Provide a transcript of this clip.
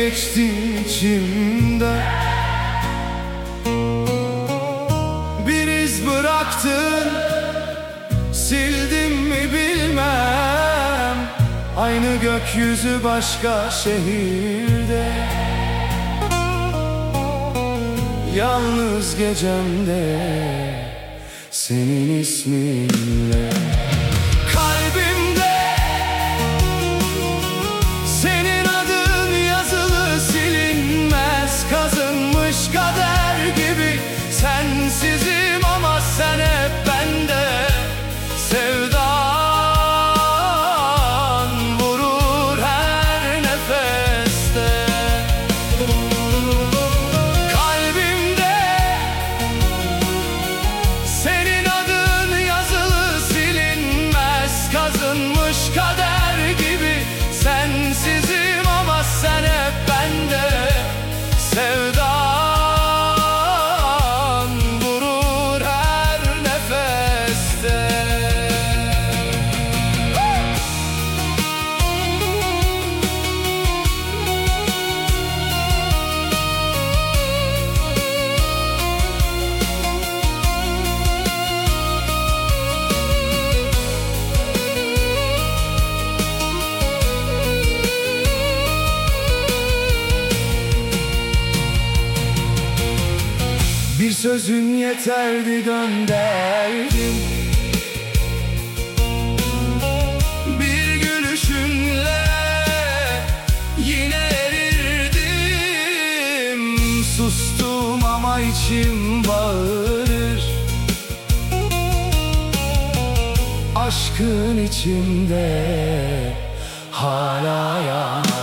geçti içimden. Bir iz bıraktın, sildim mi bilmem. Aynı gökyüzü başka şehirde, yalnız gecemde senin isminle. Kalbimde senin adın yazılı, silinmez, kazınmış kader gibi. Sensizim ama sen hep bende. Sevdan vurur her nefeste. Kalbimde senin adın yazılı, silinmez, kazınmış kader gibi. Sensizim ama sen hep bende. Sevdan vurur her nefeste. Bir sözün yeterdi, gönderdim. Bir gülüşünle yine erirdim. Sustum ama içim bağırır. Aşkın içimde hala yanar.